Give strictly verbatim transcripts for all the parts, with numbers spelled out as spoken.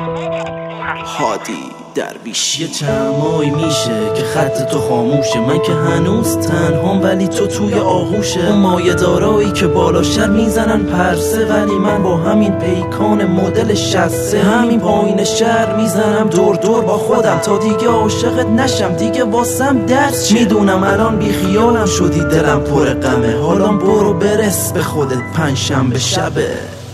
هادی درویش. یه چمایی میشه که خط تو خاموشه، من که هنوز تنهام ولی تو توی آغوشه. اون مایه دارایی که بالا شر میزنن پرسه، ولی من با همین پیکان مدل شسته همین پایین شهر میزنم دور دور با خودم تا دیگه عاشقت نشم، دیگه واسم درس چیه. میدونم الان بی خیالم شدی، دلم پر غمه، حالا برو برس به خودت پنجشنبه شبه.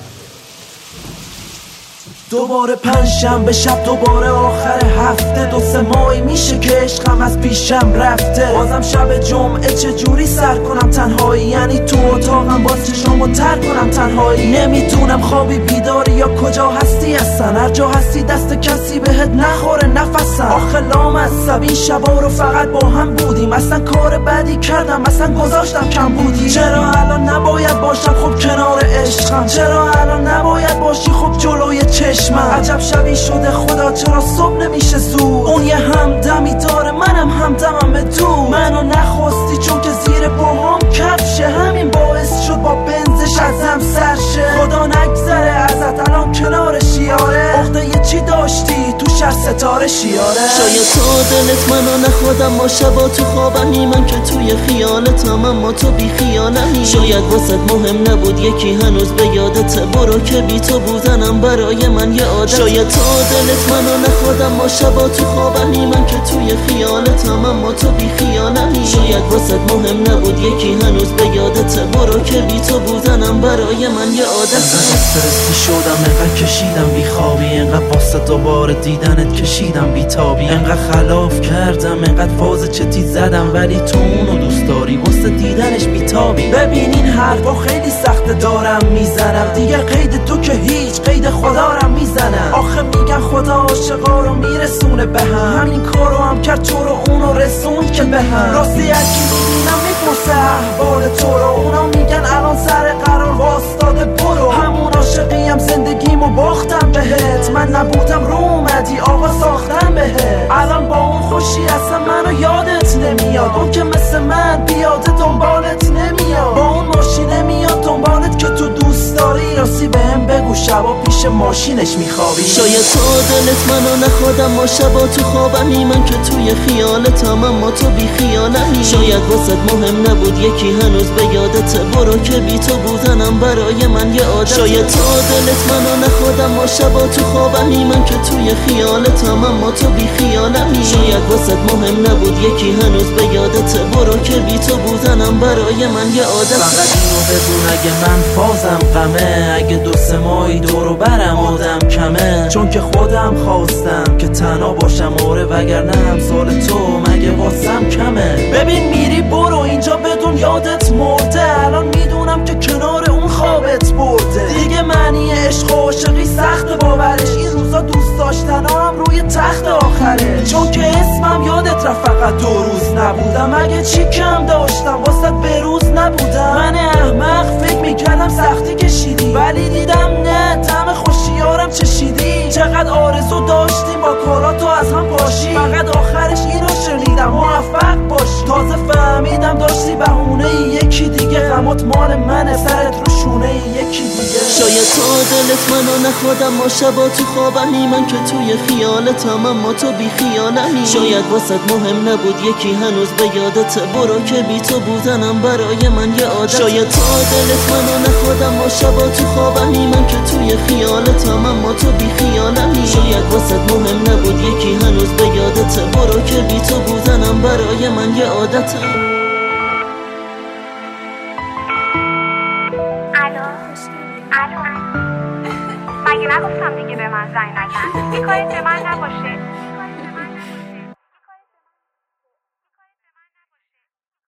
دوباره پنجشنبه شب، دوباره آخر هفته، دو سه ماهی میشه که عشقم از پیشم رفته. بازم شب جمعه چجوری سر کنم تنهایی، یعنی تو اتاقم باز چشامو تر کنم تنهایی. نمیتونم خوابی بیداری یا کجا هستی اصلا، هر جا هستی دست کسی بهت نخوره نفسم. آخه لامصب این شبا رو فقط با هم بودیم، اصلا کار بدی کردم اصلا گذاشتم کم بودی. چرا الان نباید باشم خب کنار عشقم، چرا الان نباید باشی خب جلوی چشم. عجب شبی شده خدا، چرا صبح نمیشه زود؟ اون یه همدمی داره منم همدمم به تو. منو نخواستی چون که زیر پاهام کفشه، همین باعث شد با بنزش ازم سرشه. خدا نگذره ازت الان کنار شیاره، عقده یه چی داشتی تو شهر ستاره شیاره. شاید تو دلت منو نخودم با شبا تو خوابمی، من که توی خیالتم اما تو بی خیالمی. شاید واسط مهم نبود یکی هنوز به یادت، برو که بی تو بودنم برای من یه عادت. شاید تو دلت منو نخودم با شبا تو خوابمی، من که توی خیالتم اما تو بی خیالمی. شاید واسط مهم نبود یکی هنوز به یادت، برو که بی تو بودنم برای من یه عادت. انقدر استرسی شدم، انقدر کشیدم بی خوابی، انقدر واسه دوباره دیدنت کشیدم بی تابی. انقدر خلاف کردم، انقدر فاز چتی زدم، ولی تو اونو دوست داری واسه دیدنش بی تابی. ببین این حرفا خیلی سخته دارم میزنم، دیگه قید تو که هیچ قید خدارم میزنم. آخه میگن خدا عاشقا رو میرسونه به هم، همین کارو هم کرد تو رو اونو رسوند که به هم. راستی هرکی میبینم میپرسه احوال تو رو، اونا میگن الان سر قرار واستاده برو. همون عاشقیم زندگیمو باختم بهت، من نبودم رو اومدی آقا ساختم بهت. الان با اون خوشی اصلا منو یادت نمیاد، اون که مثل من بیاده دنبالت نمیاد. با اون ماشینه میاد دنبالت که تو دوست داری، راستی بهم بگو شبا پیش ماشینش میخوابی. شاید تو دلت منو نخودم با شبا تو خوابمی، من که توی خیالتم اما تو بی خیالمی. شاید واسط مهم نبود یکی هنوز به یادت، برو که بی تو بودنم برای من یه عادت. شاید تو دلت منو نخودم با شبا تو خوابمی، من که توی خیالتم اما تو بی خیالمی. شاید واسط مهم نبود یکی هنوز به یادت، برو که بی تو بودنم برای من یه عادت. فقط اینو بدون اگه من فازم غمه، اگه دو سه ماهی دورو برم آدم کمه، چون که خودم خواستم که تنها باشم آره، وگرنه همسال تو مگه واسم کمه. ببین میری برو اینجا بدون یادت مرده، الان میدونم که کنار اون خوابت برده. دیگه معنی عشق و عاشقی سخت باورش، این روزا دوست داشتن هم روی تخت آخره. چون که اسمم یادت رفت فقط دو روز نبودم، اگه چی کم داشتم واسه به روز نبودم. من احمق فکر میکردم سختی کشیدی، ولی دیدم نه طعم خوشیارم چشیدی. چقدر آرزو داشتیم با کاراتو از هم پاشی، فقط آخرش اینو شنیدم موفق باشی. تازه فهمیدم داشتی بهونه یکی دیگه، غمات مال منه سرت رو شونه یکی دیگه. شاید تو دلت منو نخودم با شبا تو خوابمی، من که توی خیالتم اما تو بی خیالمی. شاید واسط مهم نبود یکی هنوز به یادت، برو که بی تو بودنم برای من یه عادت. شاید تو دلت منو نخودم با شبا تو خوابمی، من که توی خیالتم اما تو بی خیالمی. شاید واسط مهم نبود یکی هنوز به یادت، برو که بی تو بودنم برای من یه عادتم. الو مگه نگفتم دیگه به من زنگ نکن؟ کاری به من نباشه.